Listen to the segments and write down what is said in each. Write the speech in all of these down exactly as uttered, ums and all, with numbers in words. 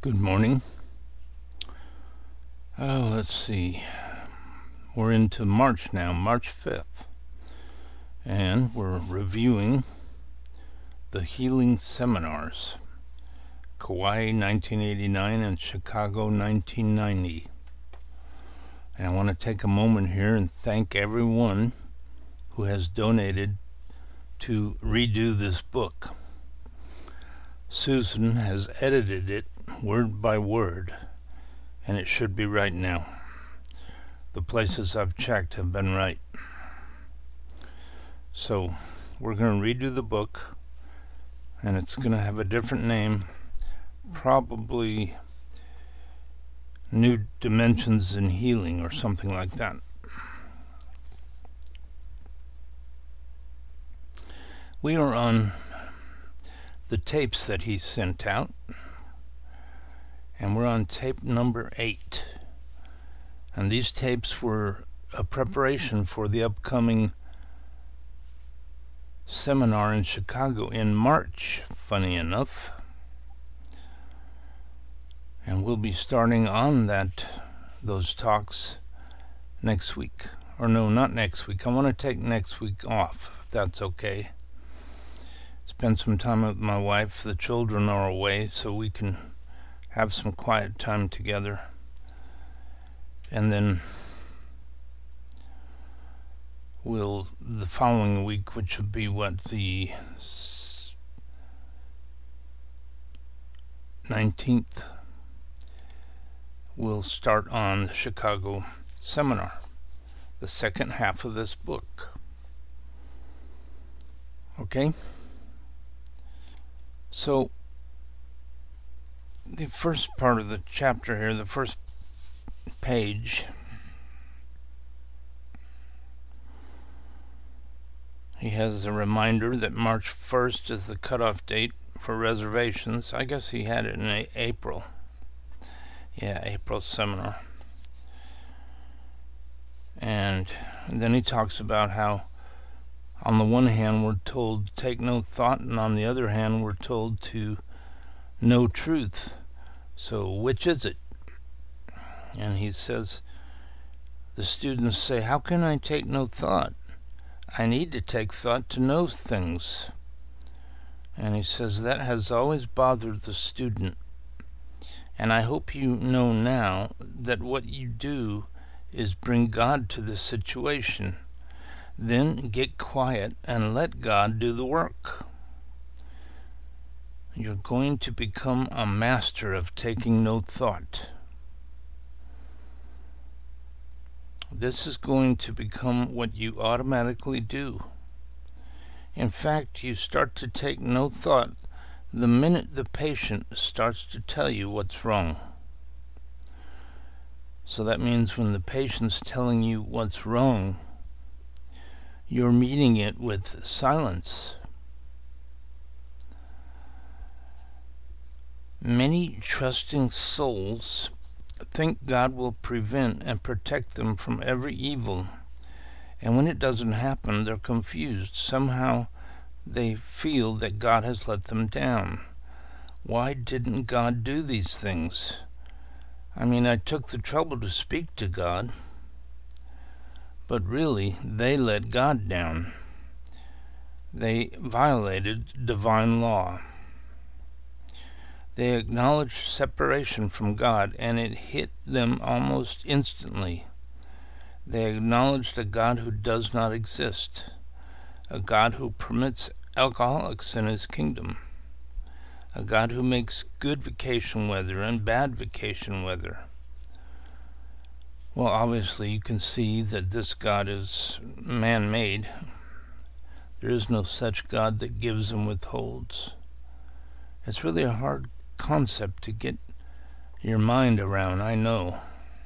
Good morning. Oh, let's see. We're into March now, March fifth. And we're reviewing the Healing Seminars, Kauai nineteen eighty-nine and Chicago nineteen ninety. And I want to take a moment here and thank everyone who has donated to redo this book. Susan has edited it word by word, and it should be right now. The places I've checked have been right. So we're going to redo the book, and it's going to have a different name, probably New Dimensions in Healing or something like that. We are on the tapes that he sent out, and we're on tape number eight. And these tapes were a preparation for the upcoming seminar in Chicago in March, funny enough. And we'll be starting on that those talks next week. Or no, not next week. I want to take next week off, if that's okay. Spend some time with my wife. The children are away, so we can have some quiet time together. And then we'll, the following week, which would be what, the nineteenth, we'll start on the Chicago seminar, the second half of this book. Okay? So, the first part of the chapter here, the first page, he has a reminder that March first is the cutoff date for reservations. I guess he had it in a- April. Yeah, April seminar. And then he talks about how on the one hand we're told to take no thought, and on the other hand we're told to know truth. So which is it? And he says, the students say, how can I take no thought? I need to take thought to know things. And he says that has always bothered the student. And I hope you know now that what you do is bring God to the situation. Then get quiet and let God do the work. You're going to become a master of taking no thought. This is going to become what you automatically do. In fact, you start to take no thought the minute the patient starts to tell you what's wrong. So that means when the patient's telling you what's wrong, you're meeting it with silence. Many trusting souls think God will prevent and protect them from every evil, and when it doesn't happen, they're confused. Somehow they feel that God has let them down. Why didn't God do these things? I mean, I took the trouble to speak to God, but really, they let God down. They violated divine law. They acknowledged separation from God, and it hit them almost instantly. They acknowledged a God who does not exist, a God who permits alcoholics in his kingdom, a God who makes good vacation weather and bad vacation weather. Well, obviously you can see that this God is man-made. There is no such God that gives and withholds. It's really a hard concept to get your mind around, I know.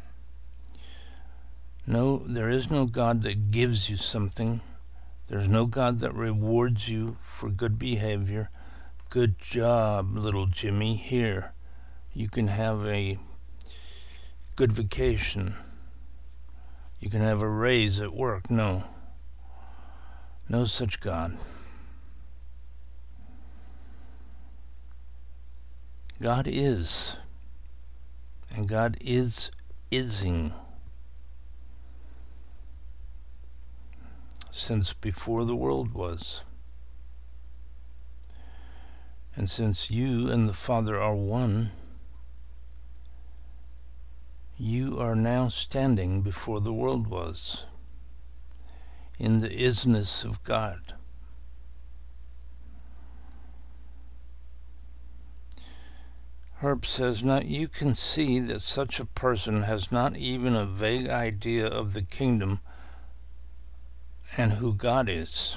No, there is no God that gives you something. There's no God that rewards you for good behavior. Good job, little Jimmy. Here, you can have a good vacation. You can have a raise at work. No. No such God. God is. And God is ising. Since before the world was. And since you and the Father are one, you are now standing before the world was, in the isness of God. Herb says, now you can see that such a person has not even a vague idea of the kingdom and who God is.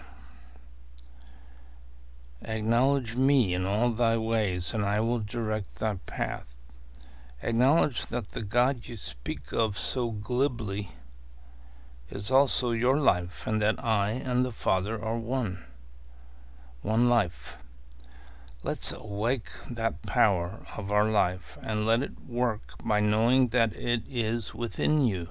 Acknowledge me in all thy ways, and I will direct thy path. Acknowledge that the God you speak of so glibly is also your life, and that I and the Father are one. One life. Let's awake that power of our life, and let it work by knowing that it is within you.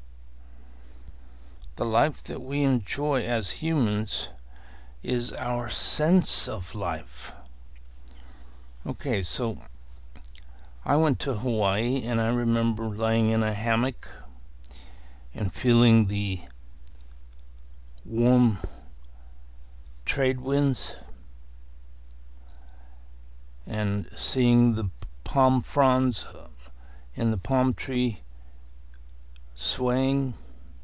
The life that we enjoy as humans is our sense of life. Okay, so I went to Hawaii, and I remember laying in a hammock and feeling the warm trade winds and seeing the palm fronds in the palm tree swaying,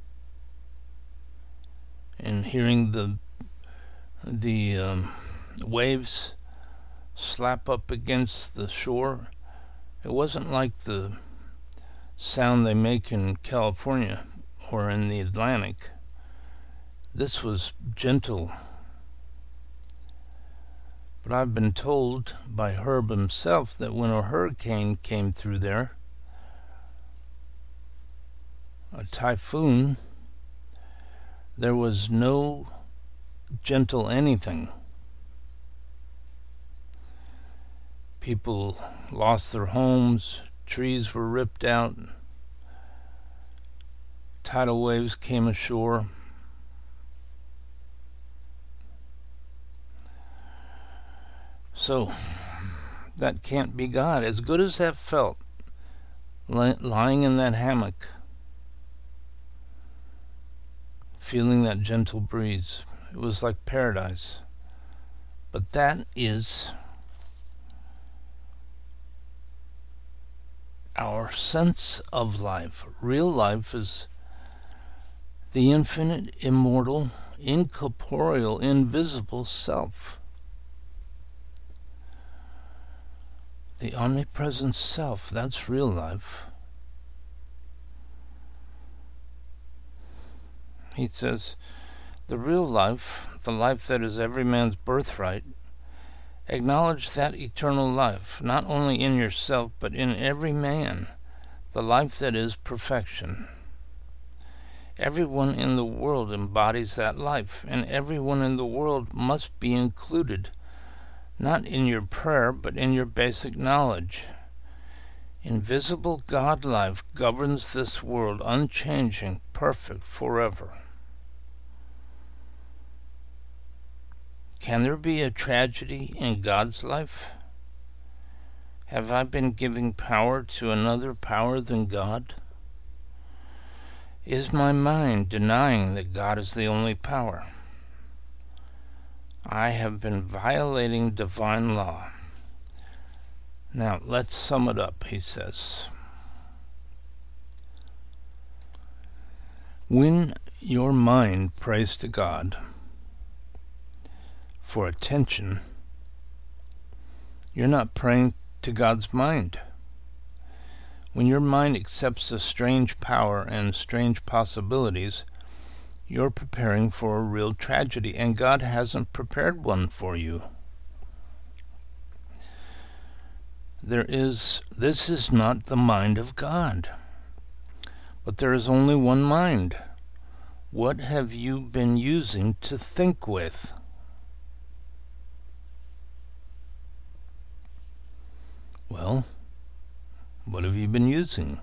and hearing the the um, waves slap up against the shore. It wasn't like the sound they make in California or in the Atlantic. This was gentle. But I've been told by Herb himself that when a hurricane came through there, a typhoon, there was no gentle anything. People lost their homes, trees were ripped out, tidal waves came ashore. So, that can't be God. As good as that felt, li- lying in that hammock, feeling that gentle breeze, it was like paradise. But that is our sense of life. Real life is the infinite, immortal, incorporeal, invisible self. The omnipresent self, that's real life. He says, the real life, the life that is every man's birthright, acknowledge that eternal life, not only in yourself, but in every man, the life that is perfection. Everyone in the world embodies that life, and everyone in the world must be included, not in your prayer, but in your basic knowledge. Invisible God life governs this world, unchanging, perfect, forever. Can there be a tragedy in God's life? Have I been giving power to another power than God? Is my mind denying that God is the only power? I have been violating divine law. Now, let's sum it up, he says. When your mind prays to God for attention, you're not praying to God's mind. When your mind accepts a strange power and strange possibilities, you're preparing for a real tragedy, and God hasn't prepared one for you. There is, this is not the mind of God, but there is only one mind. What have you been using to think with? Well, what have you been using?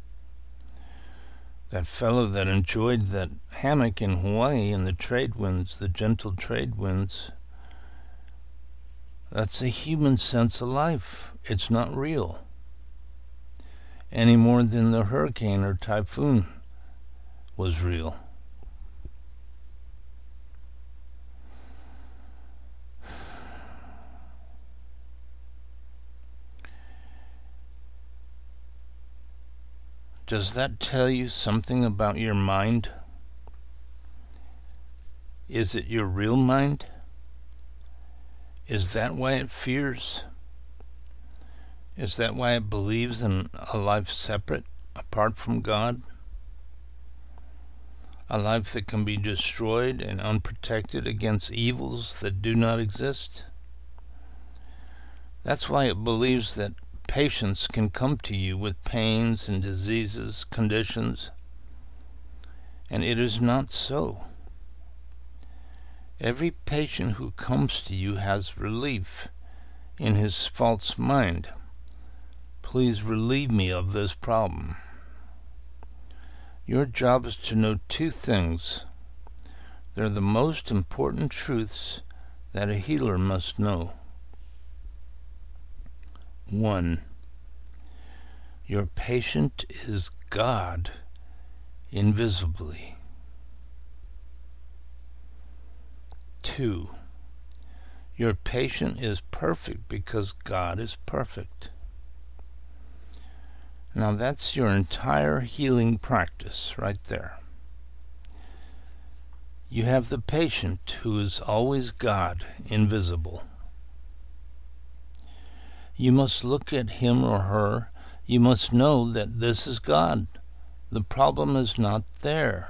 That fellow that enjoyed that hammock in Hawaii and the trade winds, the gentle trade winds, that's a human sense of life. It's not real. any more than the hurricane or typhoon was real. Does that tell you something about your mind? Is it your real mind? Is that why it fears? Is that why it believes in a life separate, apart from God? A life that can be destroyed and unprotected against evils that do not exist? That's why it believes that patients can come to you with pains and diseases, conditions, and it is not so. Every patient who comes to you has relief in his false mind. Please relieve me of this problem. Your job is to know two things. They're the most important truths that a healer must know. One, your patient is God invisibly. Two, your patient is perfect because God is perfect. Now that's your entire healing practice right there. You have the patient who is always God invisible. You must look at him or her. You must know that this is God. The problem is not there.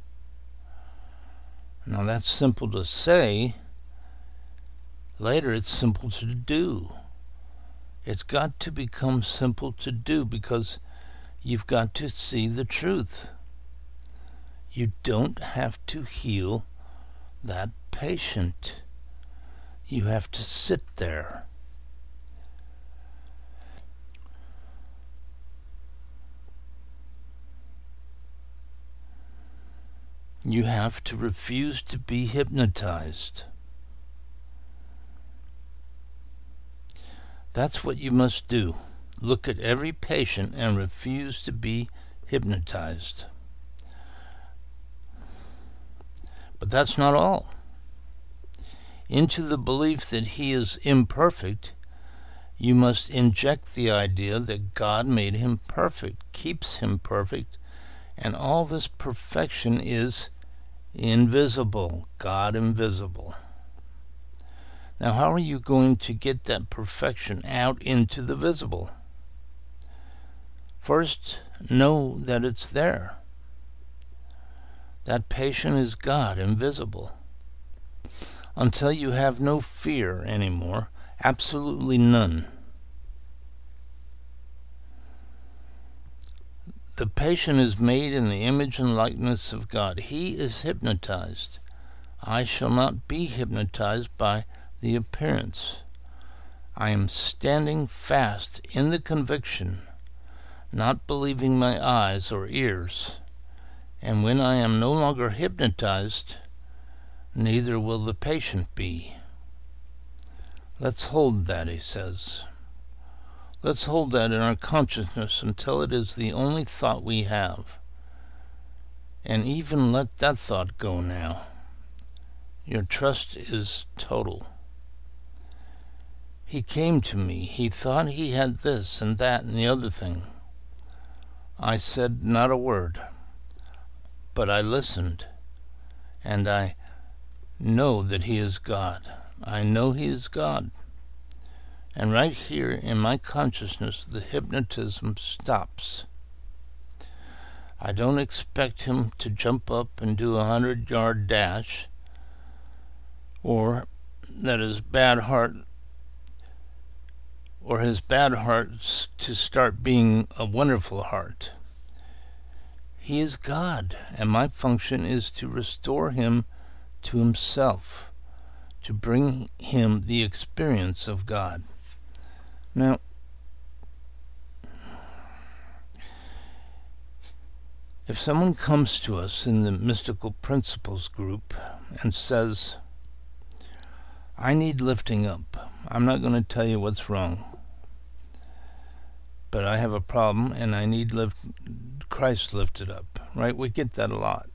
Now that's simple to say. Later it's simple to do. It's got to become simple to do because you've got to see the truth. You don't have to heal that patient. You have to sit there. You have to refuse to be hypnotized. That's what you must do. Look at every patient and refuse to be hypnotized. But that's not all. Into the belief that he is imperfect, you must inject the idea that God made him perfect, keeps him perfect, and all this perfection is invisible, God invisible. Now, how are you going to get that perfection out into the visible? First, know that it's there. That patient is God invisible. Until you have no fear anymore, absolutely none. The patient is made in the image and likeness of God. He is hypnotized. I shall not be hypnotized by the appearance. I am standing fast in the conviction, not believing my eyes or ears. And when I am no longer hypnotized, neither will the patient be. Let's hold that, he says. Let's hold that in our consciousness until it is the only thought we have. And even let that thought go now. Your trust is total. He came to me. He thought he had this and that and the other thing. I said not a word, but I listened, and I know that he is God. I know he is God. And right here in my consciousness, the hypnotism stops. I don't expect him to jump up and do a hundred-yard dash, or that his bad heart, or his bad heart to start being a wonderful heart. He is God, and my function is to restore him to himself, to bring him the experience of God. Now, if someone comes to us in the Mystical Principles group and says, I need lifting up, I'm not going to tell you what's wrong, but but I have a problem and I need lift, Christ lifted up, right? We get that a lot.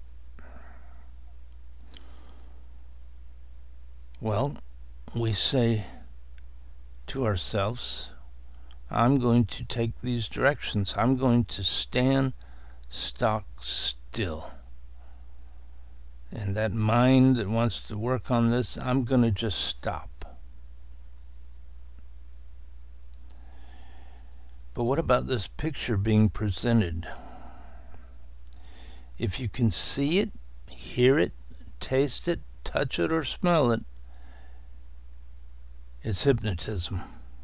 Well, we say to ourselves, I'm going to take these directions. I'm going to stand stock still. And that mind that wants to work on this, I'm going to just stop. But what about this picture being presented? If you can see it, hear it, taste it, touch it, or smell it, it's hypnotism.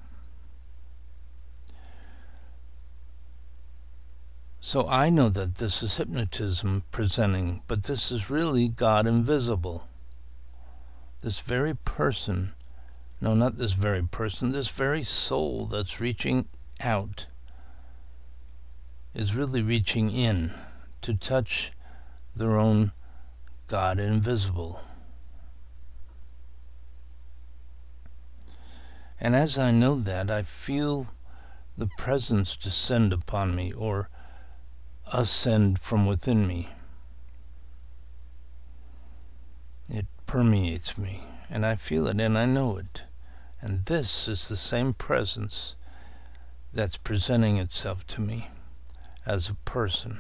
So I know that this is hypnotism presenting, but this is really God invisible. This very person, no, not this very person, this very soul that's reaching out is really reaching in to touch their own God invisible. And as I know that, I feel the presence descend upon me, or ascend from within me. It permeates me, and I feel it and I know it. And this is the same presence that's presenting itself to me as a person.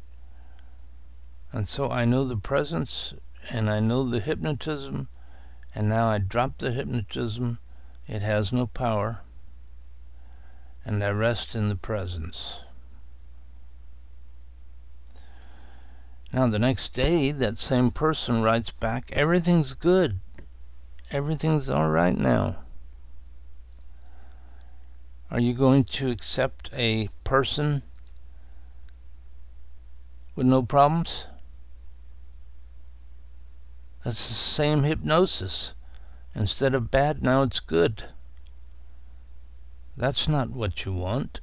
And so I know the presence, and I know the hypnotism, and now I drop the hypnotism. It has no power, and I rest in the presence. Now the next day, that same person writes back, everything's good. Everything's all right now. Are you going to accept a person with no problems? That's the same hypnosis. Instead of bad, now it's good. That's not what you want.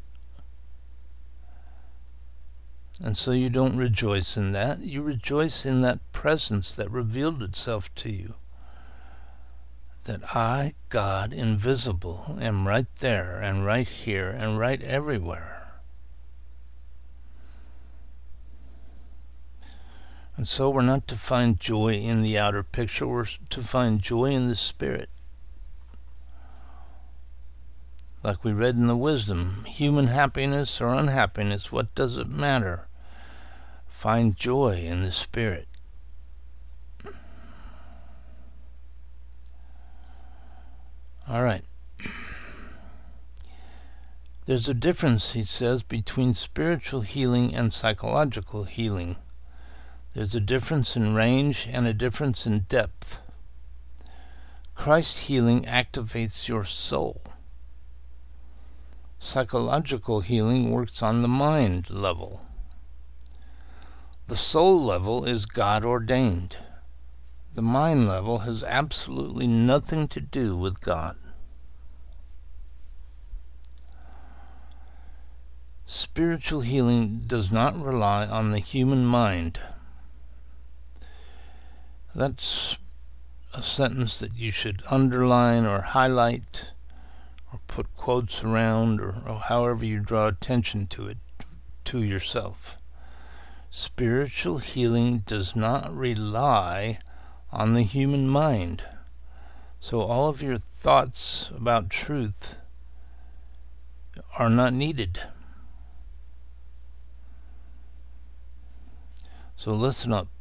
And so you don't rejoice in that. You rejoice in that presence that revealed itself to you. That I, God, invisible, am right there and right here and right everywhere. And so we're not to find joy in the outer picture, we're to find joy in the spirit. Like we read in the wisdom, human happiness or unhappiness, what does it matter? Find joy in the spirit. All right. There's a difference, he says, between spiritual healing and psychological healing. There's a difference in range and a difference in depth. Christ healing activates your soul. Psychological healing works on the mind level. The soul level is God ordained. The mind level has absolutely nothing to do with God. Spiritual healing does not rely on the human mind. That's a sentence that you should underline or highlight or put quotes around, or, or however you draw attention to it, to yourself. Spiritual healing does not rely on the human mind. So all of your thoughts about truth are not needed. So listen up.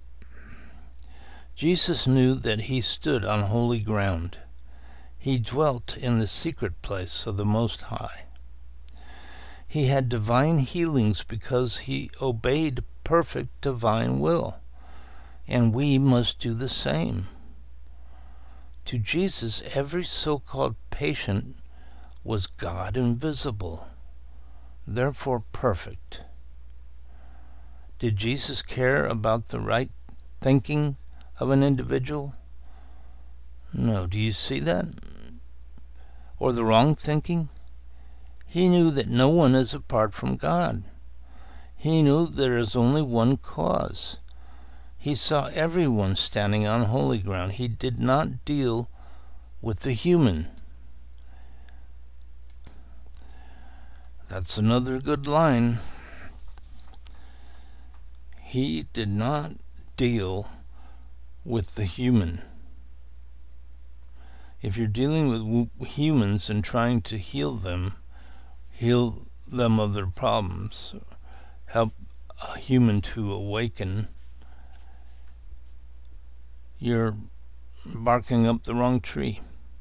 Jesus knew that he stood on holy ground. He dwelt in the secret place of the Most High. He had divine healings because he obeyed perfect divine will, and we must do the same. To Jesus, every so-called patient was God invisible, therefore perfect. Did Jesus care about the right thinking of an individual? No. Do you see that? Or the wrong thinking? He knew that no one is apart from God. He knew there is only one cause. He saw everyone standing on holy ground. He did not deal with the human. That's another good line. He did not deal with the human. If you're dealing with w- humans and trying to heal them, heal them of their problems, help a human to awaken, you're barking up the wrong tree.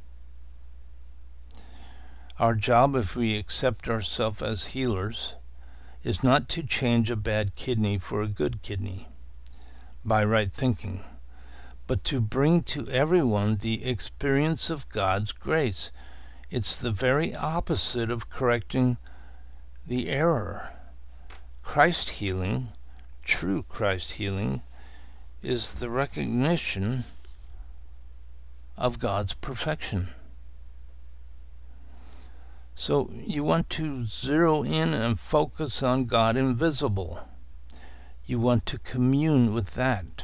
Our job, if we accept ourselves as healers, is not to change a bad kidney for a good kidney by right thinking, but to bring to everyone the experience of God's grace. It's the very opposite of correcting the error. Christ healing, true Christ healing, is the recognition of God's perfection. So you want to zero in and focus on God invisible. You want to commune with that.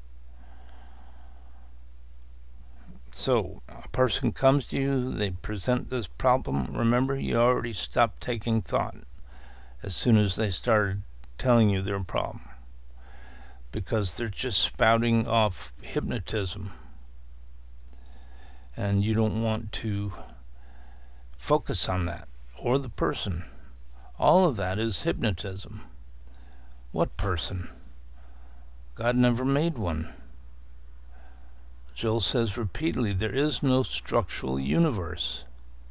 So a person comes to you, they present this problem. Remember, you already stopped taking thought as soon as they started telling you their problem, because they're just spouting off hypnotism. And you don't want to focus on that, or the person. All of that is hypnotism. What person? God never made one. Joel says repeatedly, there is no structural universe.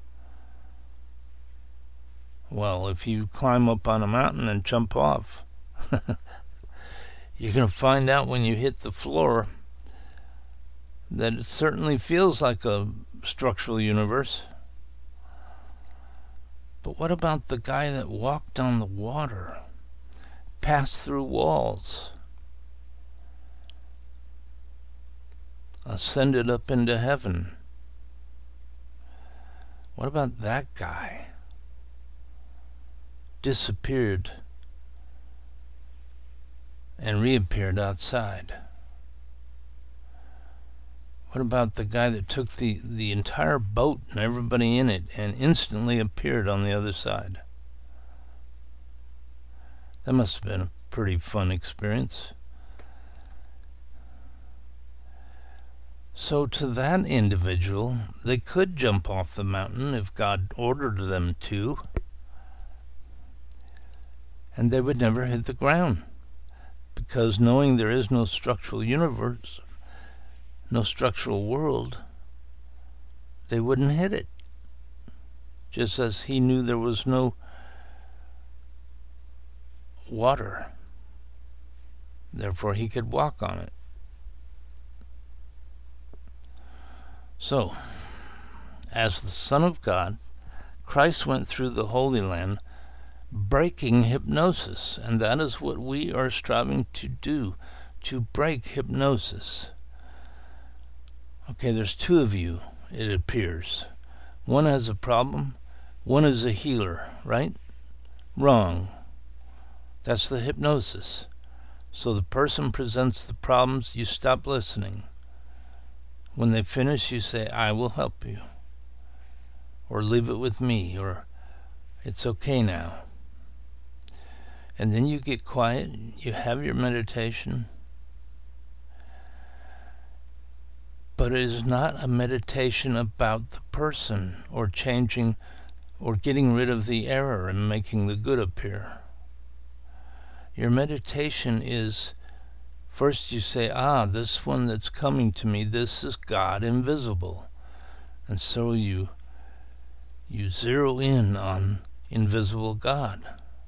Well, if you climb up on a mountain and jump off, you're going to find out when you hit the floor that it certainly feels like a structural universe. But what about the guy that walked on the water, passed through walls, ascended up into heaven? What about that guy? Disappeared and reappeared outside. What about the guy that took the, the entire boat and everybody in it and instantly appeared on the other side? That must have been a pretty fun experience. So to that individual, they could jump off the mountain if God ordered them to, and they would never hit the ground, because knowing there is no structural universe, no structural world, they wouldn't hit it. Just as he knew there was no water, therefore he could walk on it. So, as the Son of God, Christ went through the Holy Land breaking hypnosis, and that is what we are striving to do, to break hypnosis. Okay, there's two of you, it appears. One has a problem, one is a healer, right? Wrong. That's the hypnosis. So the person presents the problems, you stop listening. When they finish, you say, I will help you. Or leave it with me, or it's okay now. And then you get quiet, you have your meditation. But it is not a meditation about the person, or changing, or getting rid of the error and making the good appear. Your meditation is, first you say, ah, this one that's coming to me, this is God invisible. And so you you zero in on invisible God.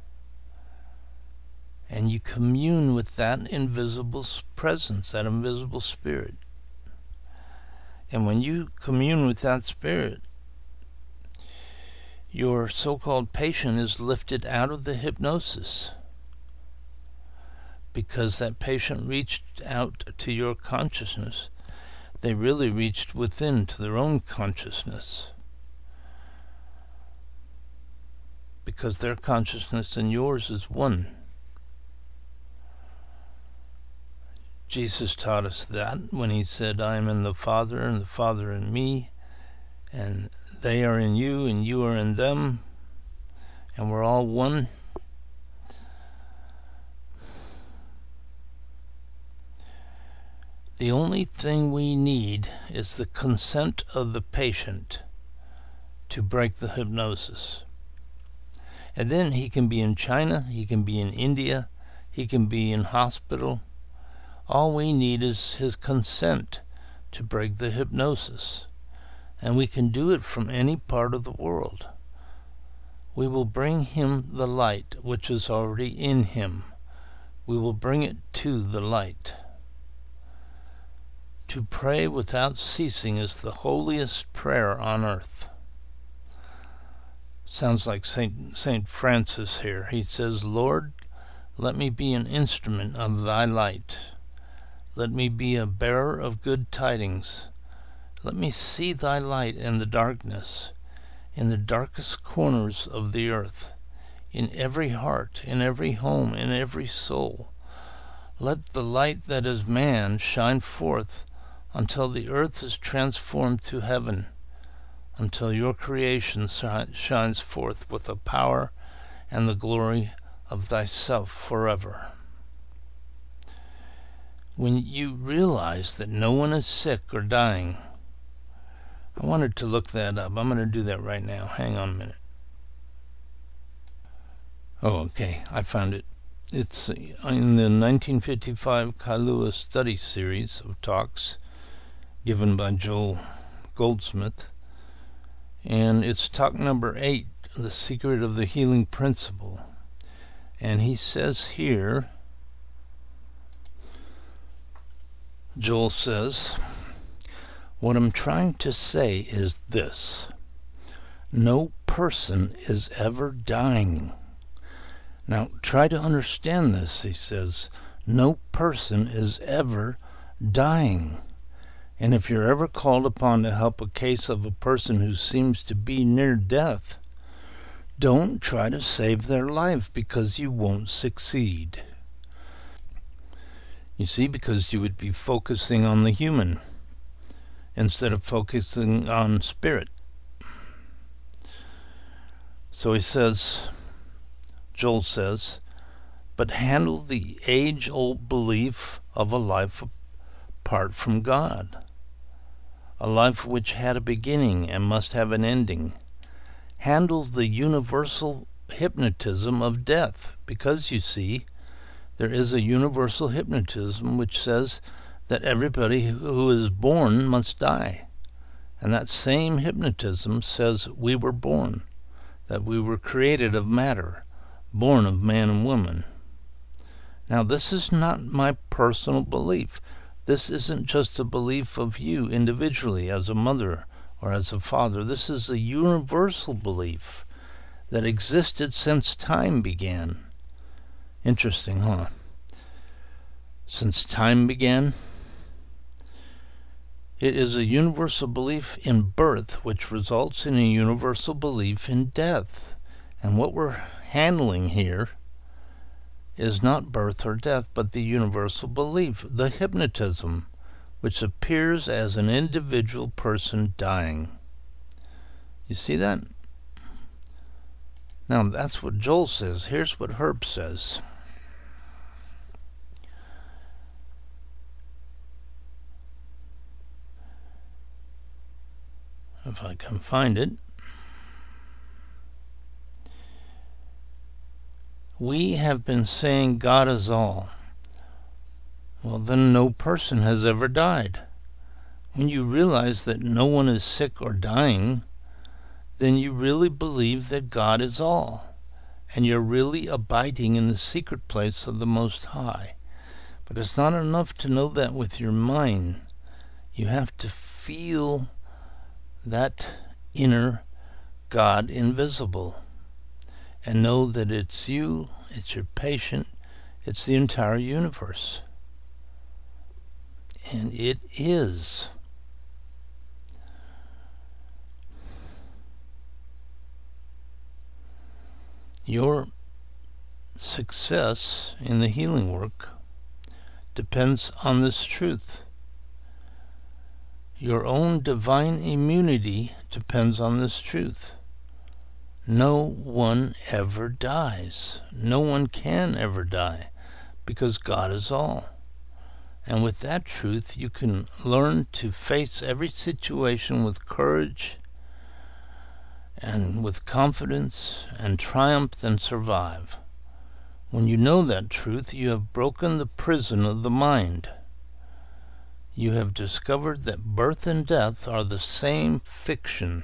And you commune with that invisible presence, that invisible spirit. And when you commune with that spirit, your so-called patient is lifted out of the hypnosis, because that patient reached out to your consciousness. They really reached within to their own consciousness, because their consciousness and yours is one. Jesus taught us that when he said, I am in the Father, and the Father in me, and they are in you, and you are in them. and we're all one. The only thing we need is the consent of the patient to break the hypnosis. And then he can be in China, he can be in India, he can be in hospital. All we need is his consent to break the hypnosis. And we can do it from any part of the world. We will bring him the light which is already in him. We will bring it to the light. To pray without ceasing is the holiest prayer on earth. Sounds like Saint Saint Francis here. He says, Lord, let me be an instrument of thy light. Let me be a bearer of good tidings. Let me see thy light in the darkness, in the darkest corners of the earth, in every heart, in every home, in every soul. Let the light that is man shine forth until the earth is transformed to heaven, until your creation shines forth with the power and the glory of thyself forever. When you realize that no one is sick or dying, I wanted to look that up. I'm going to do that right now. Hang on a minute. Oh, okay. I found it. It's in the nineteen fifty-five Kailua Study Series of talks given by Joel Goldsmith. And it's talk number eight, The Secret of the Healing Principle. And he says here, Joel says, what I'm trying to say is this. No person is ever dying. Now, try to understand this, he says. No person is ever dying. And if you're ever called upon to help a case of a person who seems to be near death, don't try to save their life, because you won't succeed. You see, because you would be focusing on the human instead of focusing on spirit. So he says, Joel says, but handle the age-old belief of a life apart from God, a life which had a beginning and must have an ending. Handle the universal hypnotism of death, because, you see, there is a universal hypnotism which says that everybody who is born must die. And that same hypnotism says we were born, that we were created of matter, born of man and woman. Now, this is not my personal belief. This isn't just a belief of you individually as a mother or as a father. This is a universal belief that existed since time began. Interesting, huh? Since time began? It is a universal belief in birth which results in a universal belief in death. And what we're handling here is not birth or death, but the universal belief, the hypnotism, which appears as an individual person dying. You see that? Now, that's what Joel says. Here's what Herb says. If I can find it. We have been saying God is all. Well, then no person has ever died. When you realize that no one is sick or dying, then you really believe that God is all, and you're really abiding in the secret place of the Most High. But it's not enough to know that with your mind. You have to feel that inner God invisible, and know that it's you, it's your patient, it's the entire universe. And it is. Your success in the healing work depends on this truth. Your own divine immunity depends on this truth. no one ever dies. No one can ever die, because God is all. And with that truth, you can learn to face every situation with courage and with confidence and triumph and survive. When you know that truth, you have broken the prison of the mind. You have discovered that birth and death are the same fiction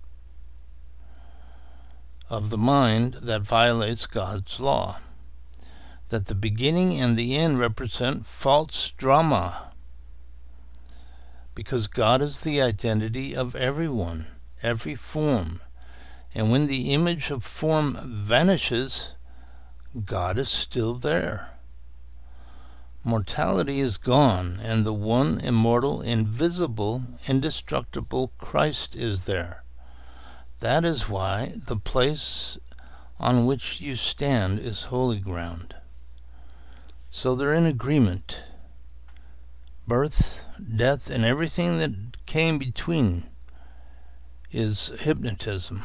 of the mind that violates God's law. That the beginning and the end represent false drama, because God is the identity of everyone, every form. And when the image of form vanishes, God is still there. Mortality is gone, and the one immortal, invisible, indestructible Christ is there. That is why the place on which you stand is holy ground. So they're in agreement. Birth, death, and everything that came between is hypnotism.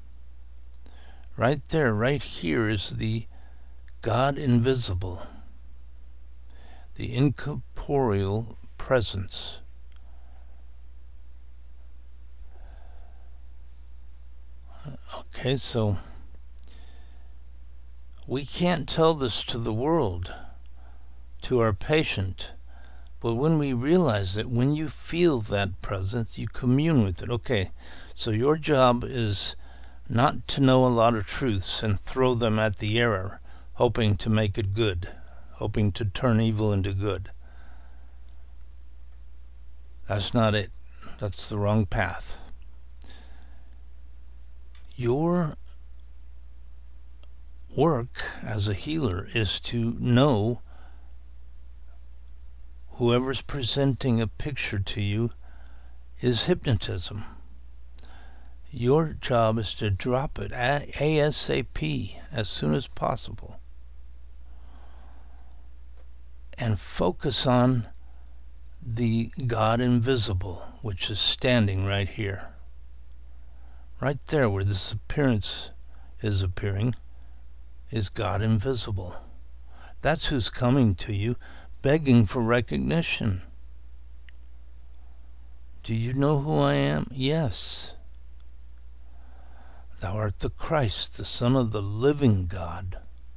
Right there, right here is the God invisible, the incorporeal presence. Okay, so we can't tell this to the world, to our patient, but when we realize it, when you feel that presence, you commune with it. Okay, so your job is not to know a lot of truths and throw them at the error, hoping to make it good, hoping to turn evil into good. That's not it. That's the wrong path. Your work as a healer is to know whoever's presenting a picture to you is hypnotism. Your job is to drop it ASAP, as soon as possible, and focus on the God invisible, which is standing right here. Right there where this appearance is appearing is God invisible. That's who's coming to you, begging for recognition. Do you know who I am? Yes. Thou art the Christ, the Son of the living God.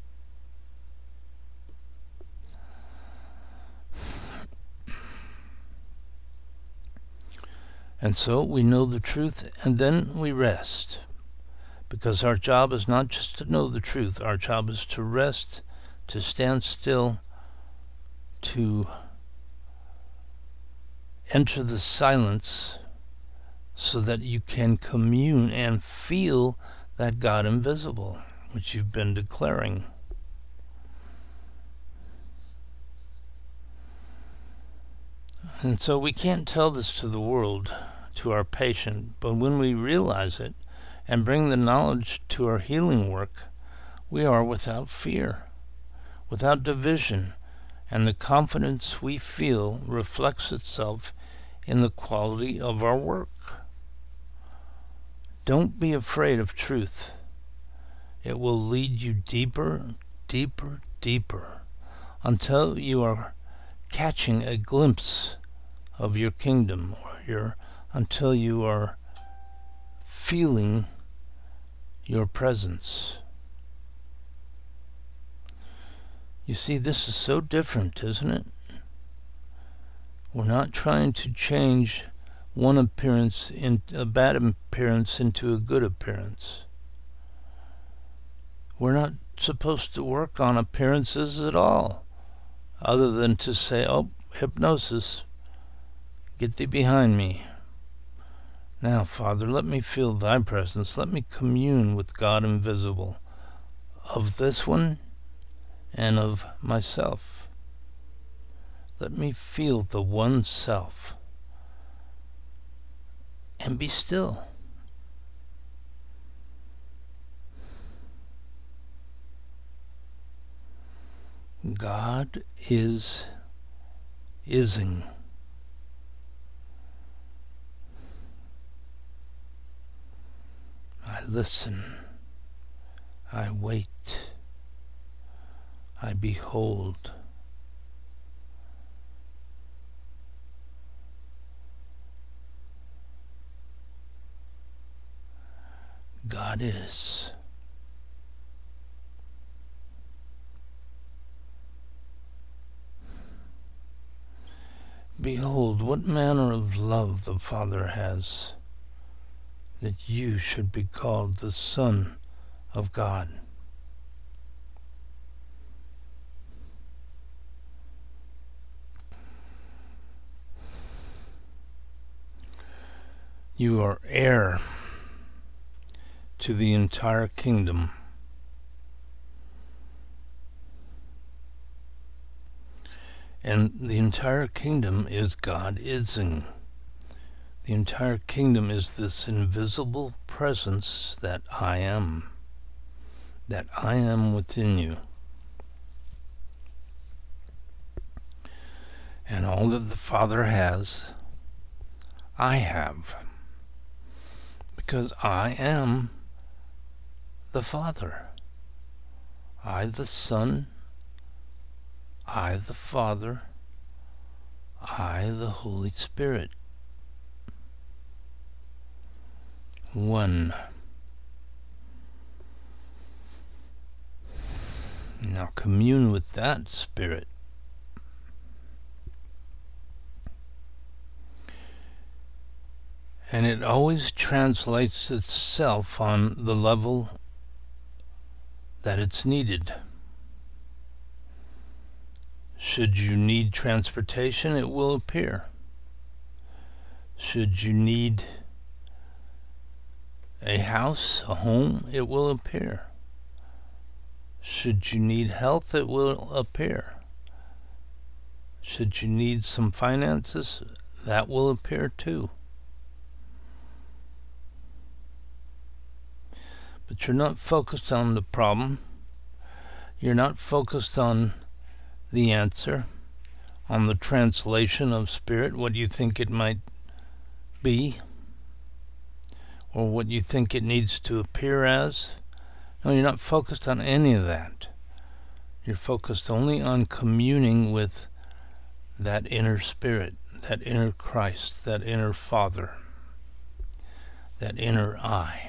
And so we know the truth, and then we rest. Because our job is not just to know the truth, our job is to rest, to stand still, to enter the silence, so that you can commune and feel that God invisible, which you've been declaring. And so we can't tell this to the world, to our patient, but when we realize it and bring the knowledge to our healing work, we are without fear, without division, and the confidence we feel reflects itself in the quality of our work. Don't be afraid of truth. It will lead you deeper, deeper, deeper, until you are catching a glimpse of your kingdom, or your, until you are feeling your presence. You see, this is so different, isn't it? We're not trying to change one appearance, in a bad appearance, into a good appearance. We're not supposed to work on appearances at all, other than to say, oh, hypnosis, get thee behind me. Now, Father, let me feel thy presence. Let me commune with God invisible, of this one and of myself. Let me feel the one self. And be still. God is ising. I listen. I wait. I behold. God is. Behold, what manner of love the Father has, that you should be called the Son of God. You are heir to the entire kingdom. And the entire kingdom is God-ising. The entire kingdom is this invisible presence that I am, that I am within you. And all that the Father has, I have, because I am the Father. I the Son, I the Father, I the Holy Spirit. One. Now commune with that Spirit. And it always translates itself on the level that it's needed. Should you need transportation, it will appear. Should you need a house, a home, it will appear. Should you need health, it will appear. Should you need some finances, that will appear too. But you're not focused on the problem. You're not focused on the answer, on the translation of spirit, what you think it might be, or what you think it needs to appear as. No, you're not focused on any of that. You're focused only on communing with that inner spirit, that inner Christ, that inner Father, that inner I.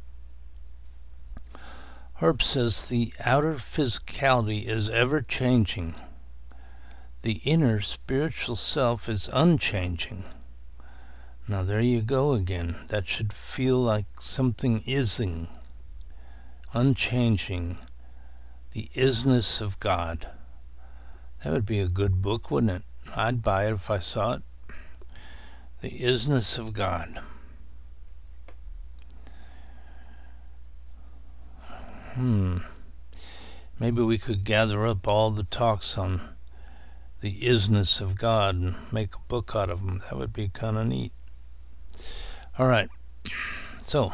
Herb says the outer physicality is ever changing. The inner spiritual self is unchanging. Now there you go again. That should feel like something ising, unchanging, the isnness of God. That would be a good book, wouldn't it? I'd buy it if I saw it. The isness of God. Hmm. Maybe we could gather up all the talks on the isness of God and make a book out of them. That would be kind of neat. All right. So,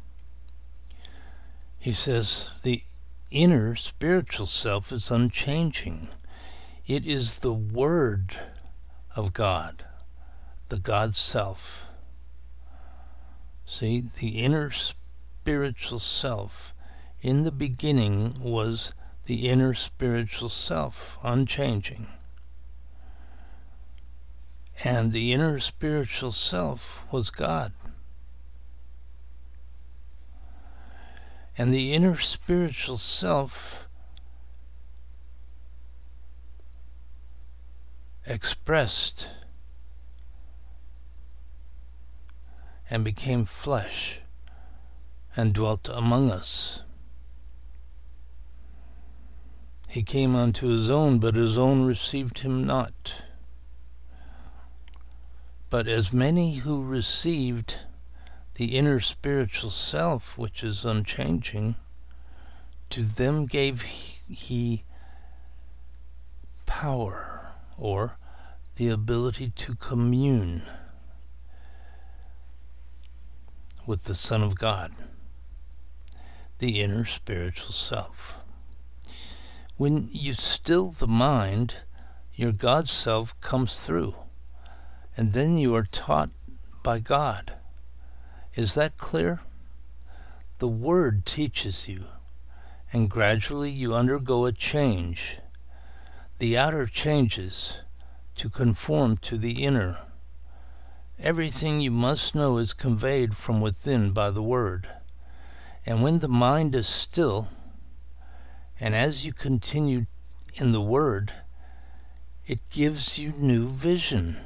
he says the inner spiritual self is unchanging. It is the Word of God, the God self. See, the inner spiritual self in the beginning was the inner spiritual self, unchanging. And the inner spiritual self was God. And the inner spiritual self expressed and became flesh and dwelt among us. He came unto his own, but his own received him not. But as many who received the inner spiritual self, which is unchanging, to them gave he power, or the ability to commune with the Son of God, the inner spiritual self. When you still the mind, your God self comes through, and then you are taught by God. Is that clear? The Word teaches you, and gradually you undergo a change. The outer changes to conform to the inner. Everything you must know is conveyed from within by the Word. And when the mind is still, and as you continue in the Word, it gives you new vision,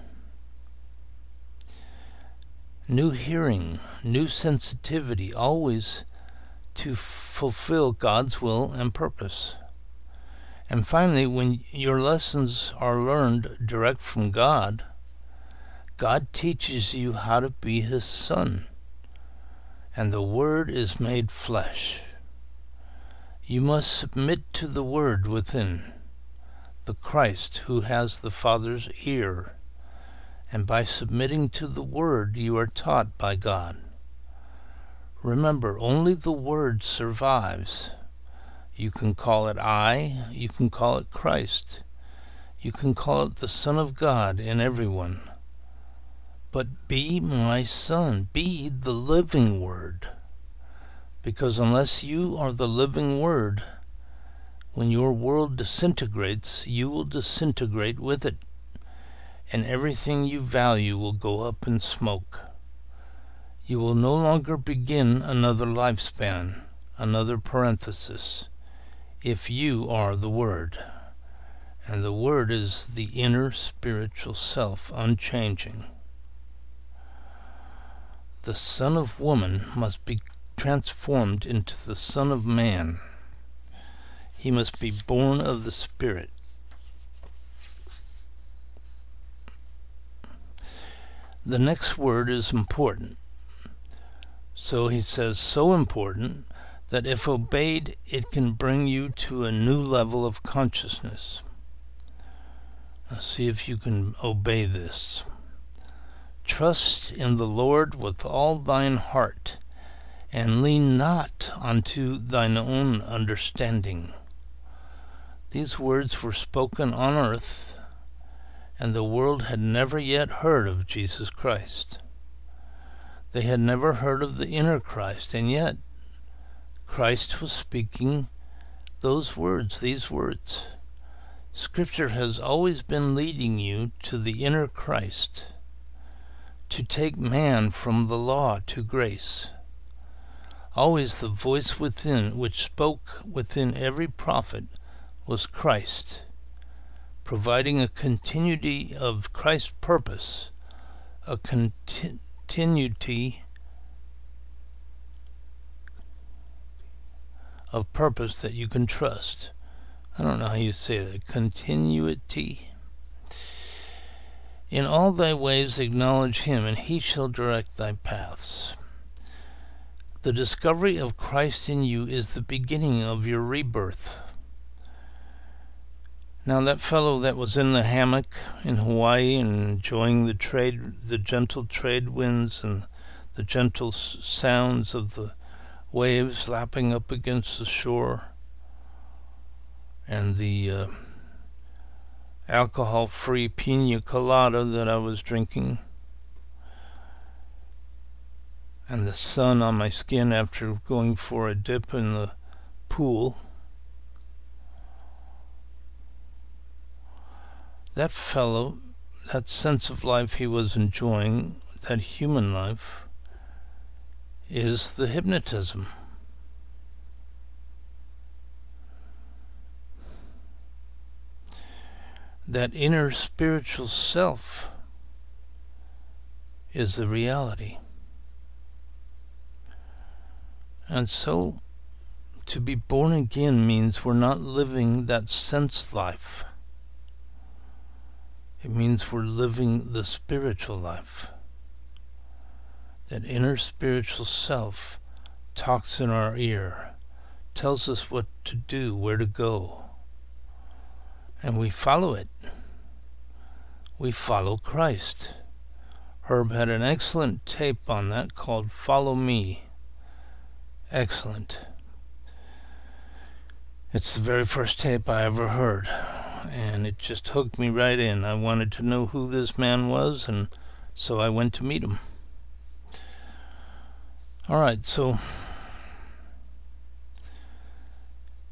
new hearing, new sensitivity, always to fulfill God's will and purpose. And finally, when your lessons are learned direct from God, God teaches you how to be His Son, and the Word is made flesh. You must submit to the Word within, the Christ who has the Father's ear, and by submitting to the Word you are taught by God. Remember, only the Word survives. You can call it I, you can call it Christ, you can call it the Son of God in everyone. But be my Son, be the living Word. Because unless you are the living Word, when your world disintegrates, you will disintegrate with it, and everything you value will go up in smoke. You will no longer begin another lifespan, another parenthesis, if you are the Word. And the Word is the inner spiritual self, unchanging. The Son of Woman must be transformed into the Son of Man. He must be born of the Spirit. The next word is important. So he says, so important that if obeyed, it can bring you to a new level of consciousness. Now see if you can obey this. Trust in the Lord with all thine heart, and lean not unto thine own understanding. These words were spoken on earth, and the world had never yet heard of Jesus Christ. They had never heard of the inner Christ, and yet Christ was speaking those words, these words. Scripture has always been leading you to the inner Christ, to take man from the law to grace. Always the voice within, which spoke within every prophet, was Christ, providing a continuity of Christ's purpose, a continuity of purpose that you can trust. I don't know how you say that. Continuity. In all thy ways acknowledge him, and he shall direct thy paths. The discovery of Christ in you is the beginning of your rebirth. Now that fellow that was in the hammock in Hawaii and enjoying the trade, the gentle trade winds and the gentle sounds of the waves lapping up against the shore, and the uh, alcohol-free pina colada that I was drinking, and the sun on my skin after going for a dip in the pool. That fellow, that sense of life he was enjoying, that human life, is the hypnotism. That inner spiritual self is the reality. And so, to be born again means we're not living that sense life. It means we're living the spiritual life. That inner spiritual self talks in our ear, tells us what to do, where to go. And we follow it. We follow Christ. Herb had an excellent tape on that called Follow Me. Excellent. It's the very first tape I ever heard, and it just hooked me right in. I wanted to know who this man was, and so I went to meet him. All right, so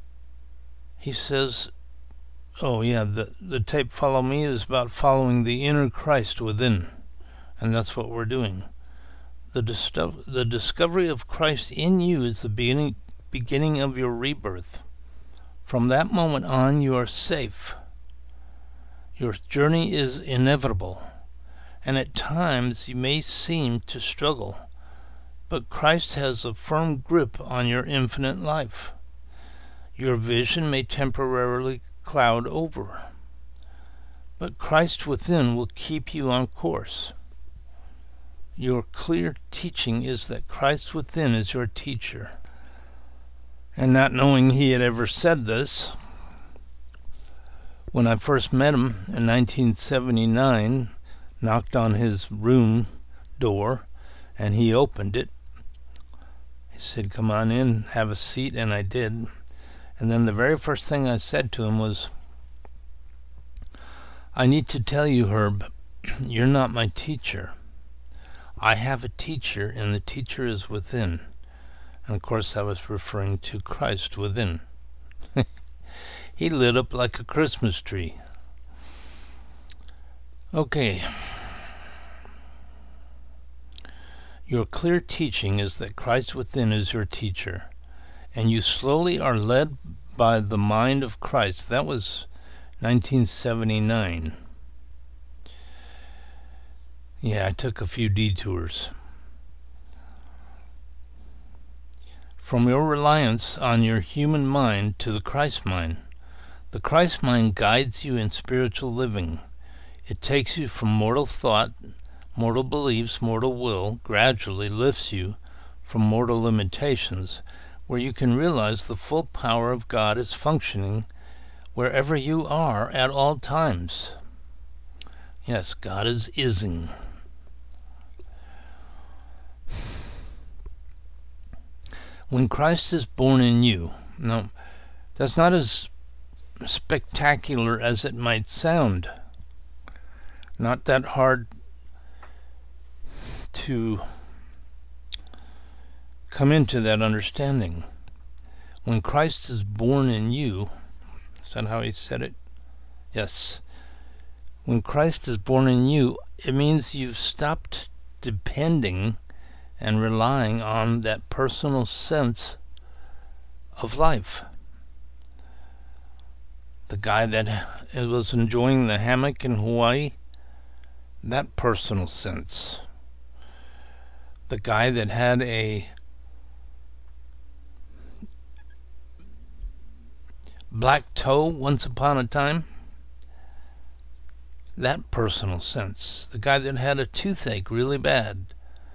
he says, oh yeah, the, the tape Follow Me is about following the inner Christ within. And that's what we're doing. The, dis- the discovery of Christ in you is the beginning, beginning of your rebirth. From that moment on, you are safe. Your journey is inevitable, and at times you may seem to struggle, but Christ has a firm grip on your infinite life. Your vision may temporarily cloud over, but Christ within will keep you on course. Your clear teaching is that Christ within is your teacher. And not knowing he had ever said this, when I first met him in nineteen seventy-nine, knocked on his room door, and he opened it. He said, "Come on in, have a seat," and I did. And then the very first thing I said to him was, "I need to tell you, Herb, you're not my teacher. I have a teacher, and the teacher is within." And of course I was referring to Christ within. He lit up like a Christmas tree. Okay. Your clear teaching is that Christ within is your teacher, and you slowly are led by the mind of Christ. That was nineteen seventy-nine. Yeah, I took a few detours. From your reliance on your human mind to the Christ mind. The Christ mind guides you in spiritual living. It takes you from mortal thought, mortal beliefs, mortal will, gradually lifts you from mortal limitations, where you can realize the full power of God is functioning wherever you are at all times. Yes, God is ising. When Christ is born in you, now, that's not as spectacular as it might sound. Not that hard to come into that understanding. When Christ is born in you, is that how he said it? Yes. When Christ is born in you, it means you've stopped depending and relying on that personal sense of life. The guy that was enjoying the hammock in Hawaii, that personal sense. The guy that had a black toe once upon a time, that personal sense. The guy that had a toothache really bad,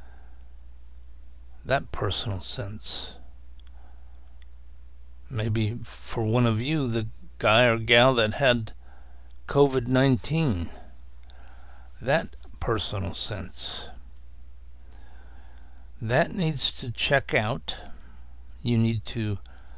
that personal sense. Maybe for one of you, the guy or gal that had covid nineteen, that personal sense. That needs to check out. You need to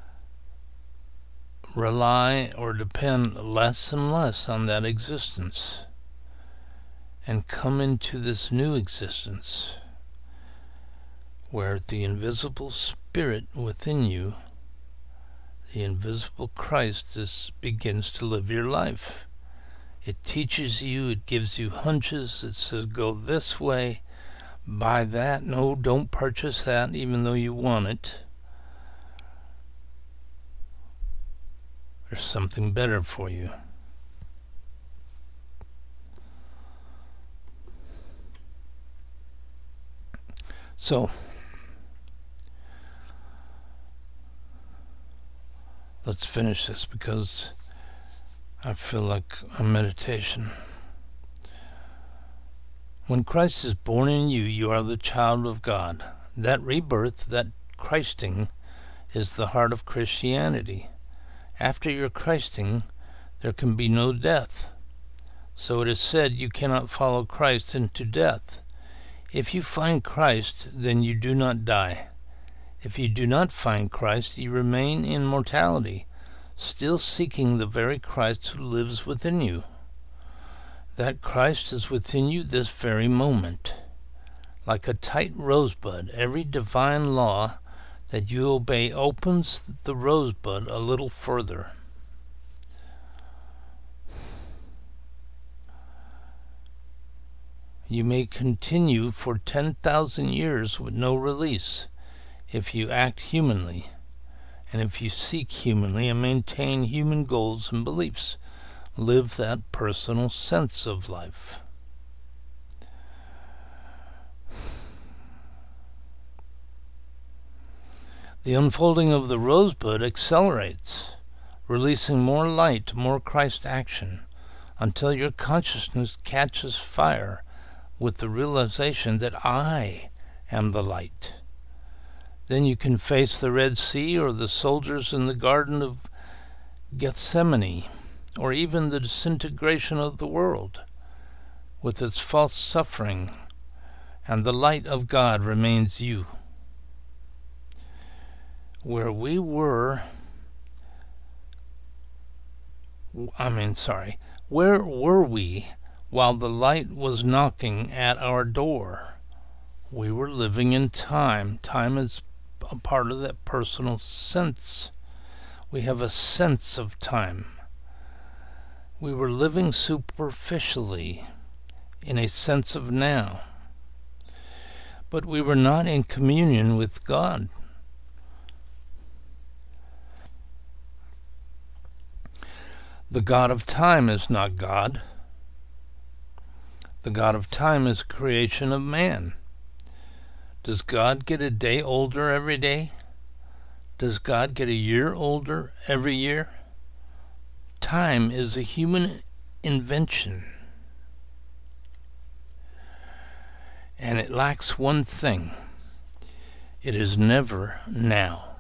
rely or depend less and less on that existence and come into this new existence where the invisible spirit within you, the invisible Christ, is, begins to live your life. It teaches you, it gives you hunches, it says go this way, buy that, no, don't purchase that even though you want it. There's something better for you. So, let's finish this because I feel like a meditation. When Christ is born in you, you are the child of God. That rebirth, that Christing, is the heart of Christianity. After your Christing, there can be no death. So it is said, you cannot follow Christ into death. If you find Christ, then you do not die. If you do not find Christ, you remain in mortality, still seeking the very Christ who lives within you. That Christ is within you this very moment. Like a tight rosebud, every divine law that you obey opens the rosebud a little further. You may continue for ten thousand years with no release if you act humanly, and if you seek humanly and maintain human goals and beliefs. Live that personal sense of life. The unfolding of the rosebud accelerates, releasing more light, more Christ action, until your consciousness catches fire with the realization that I am the light. Then you can face the Red Sea or the soldiers in the Garden of Gethsemane, or even the disintegration of the world with its false suffering, and the light of God remains you. Where we were, I mean, sorry, where were we while the light was knocking at our door? We were living in time. Time is a part of that personal sense. We have a sense of time. We were living superficially in a sense of now, but we were not in communion with God. The God of time is not God. The God of time is creation of man. Does God get a day older every day? Does God get a year older every year? Time is a human invention, and it lacks one thing. It is never now.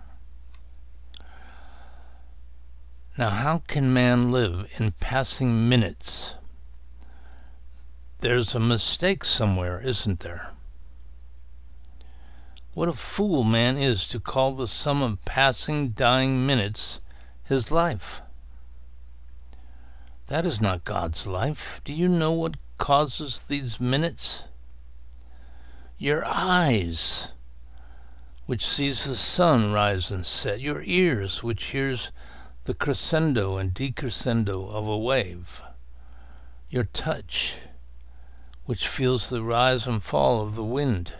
Now, how can man live in passing minutes? There's a mistake somewhere, isn't there? What a fool man is to call the sum of passing, dying minutes his life. That is not God's life. Do you know what causes these minutes? Your eyes, which sees the sun rise and set. Your ears, which hears the crescendo and decrescendo of a wave. Your touch, which feels the rise and fall of the wind.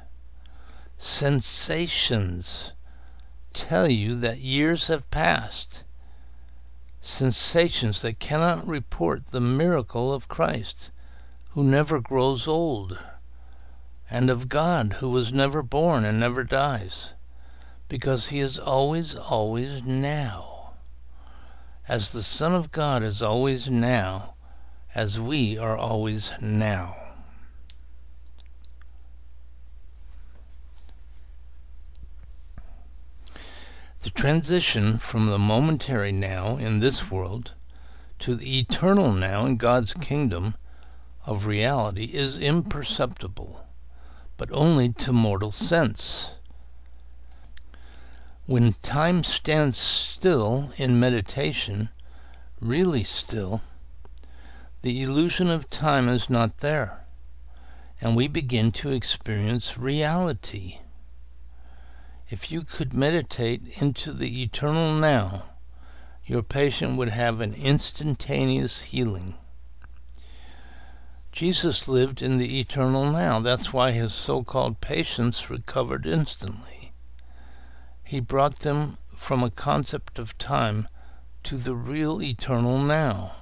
Sensations tell you that years have passed. Sensations that cannot report the miracle of Christ, who never grows old, and of God, who was never born and never dies, because he is always, always now. As the Son of God is always now, as we are always now. The transition from the momentary now in this world to the eternal now in God's kingdom of reality is imperceptible, but only to mortal sense. When time stands still in meditation, really still, the illusion of time is not there, and we begin to experience reality. If you could meditate into the eternal now, your patient would have an instantaneous healing. Jesus lived in the eternal now. That's why his so-called patients recovered instantly. He brought them from a concept of time to the real eternal now.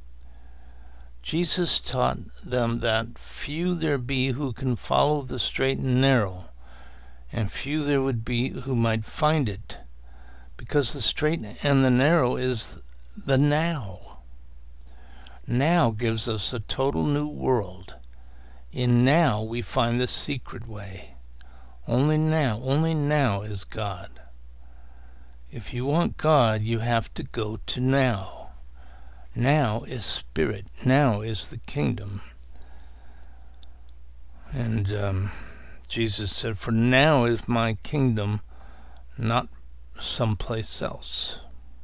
Jesus taught them that few there be who can follow the straight and narrow, and few there would be who might find it, because the straight and the narrow is the now. Now gives us a total new world. In now we find the secret way. Only now, only now is God. If you want God, you have to go to now. Now is spirit. Now is the kingdom. And um, Jesus said, "For now is my kingdom, not someplace else,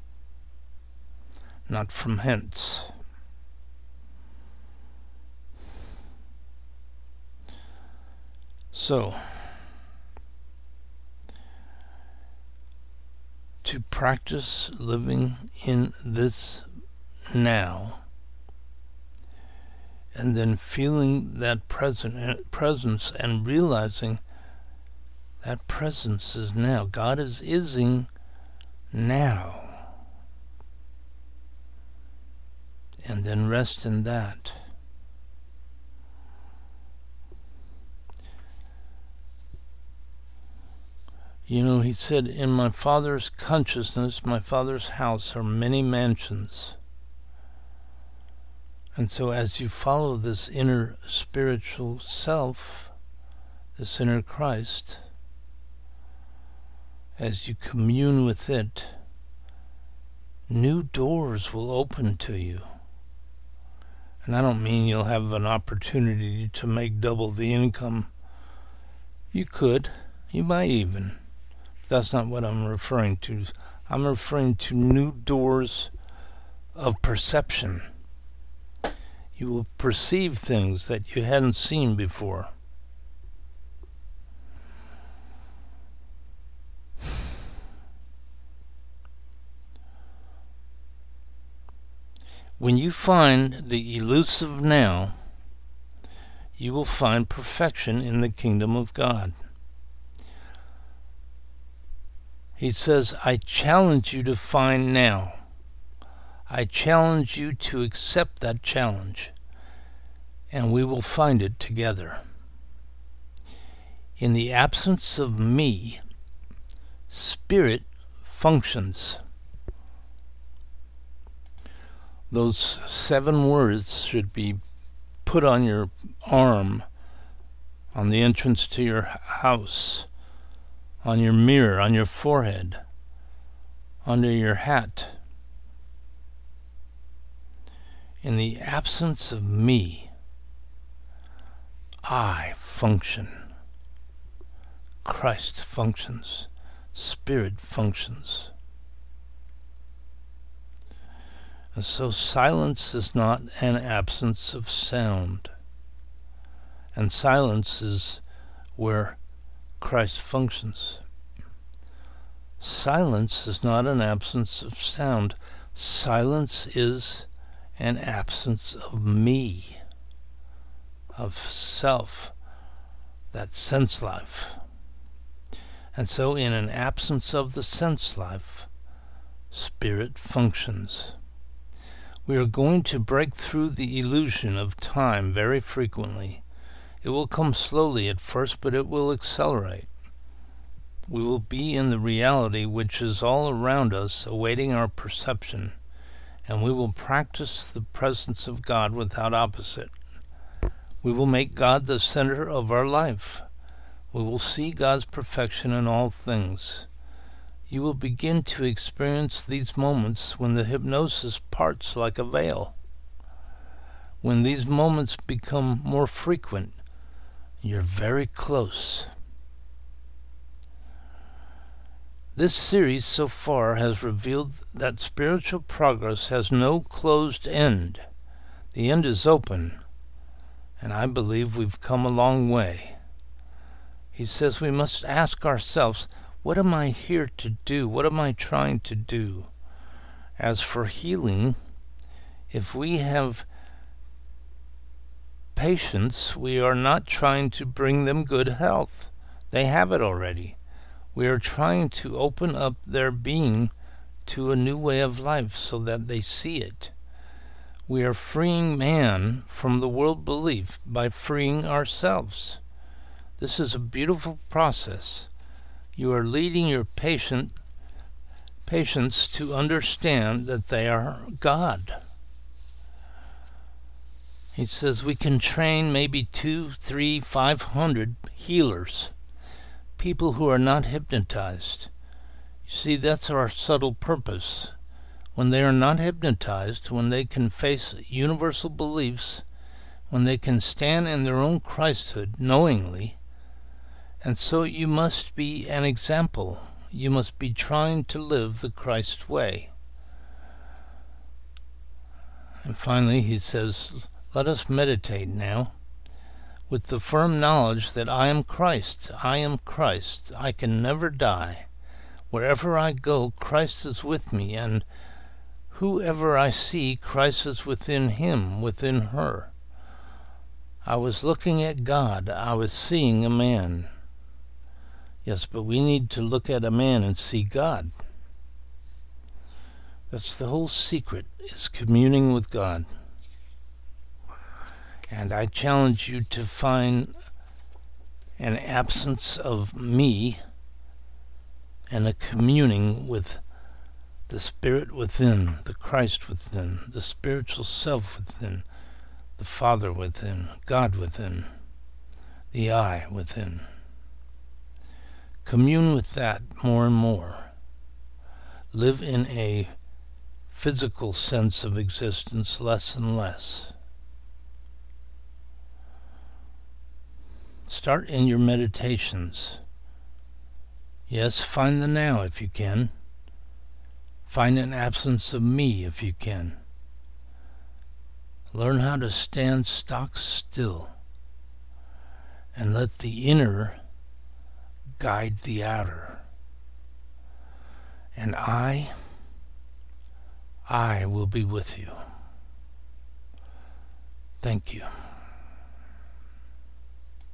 not from hence." So, to practice living in this now and then feeling that present, presence and realizing that presence is now. God is ising now. And then rest in that. You know, he said, in my Father's consciousness, my Father's house are many mansions. And so as you follow this inner spiritual self, this inner Christ, as you commune with it, new doors will open to you. And I don't mean you'll have an opportunity to make double the income. You could, you might even. That's not what I'm referring to. I'm referring to new doors of perception. You will perceive things that you hadn't seen before. When you find the elusive now, you will find perfection in the kingdom of God. He says, I challenge you to find now. I challenge you to accept that challenge, and we will find it together. In the absence of me, spirit functions. Those seven words should be put on your arm, on the entrance to your house, on your mirror, on your forehead, under your hat. In the absence of me, I function. Christ functions. Spirit functions. And so silence is not an absence of sound. And silence is where Christ functions. Silence is not an absence of sound. Silence is an absence of me, of self, that sense life. And so in an absence of the sense life, spirit functions. We are going to break through the illusion of time very frequently. It will come slowly at first, but it will accelerate. We will be in the reality which is all around us, awaiting our perception, and we will practice the presence of God without opposite. We will make God the center of our life. We will see God's perfection in all things. You will begin to experience these moments when the hypnosis parts like a veil. When these moments become more frequent, you're very close. This series so far has revealed that spiritual progress has no closed end. The end is open, and I believe we've come a long way. He says we must ask ourselves, what am I here to do? What am I trying to do? As for healing, if we have patients, we are not trying to bring them good health. They have it already. We are trying to open up their being to a new way of life so that they see it. We are freeing man from the world belief by freeing ourselves. This is a beautiful process. You are leading your patient patients to understand that they are God. He says we can train maybe two, three, five hundred healers, people who are not hypnotized. You see, that's our subtle purpose. When they are not hypnotized, when they can face universal beliefs, when they can stand in their own Christhood knowingly. And so you must be an example. You must be trying to live the Christ way. And finally, he says, let us meditate now with the firm knowledge that I am Christ. I am Christ. I can never die. Wherever I go, Christ is with me, and whoever I see, Christ is within him, within her. I was looking at God. I was seeing a man. Yes, but we need to look at a man and see God. That's the whole secret, is communing with God. And I challenge you to find an absence of me and a communing with the Spirit within, the Christ within, the spiritual self within, the Father within, God within, the I within. Commune with that more and more. Live in a physical sense of existence less and less. Start in your meditations. Yes, find the now if you can. Find an absence of me if you can. Learn how to stand stock still and let the inner guide the outer. And I, I will be with you. Thank you.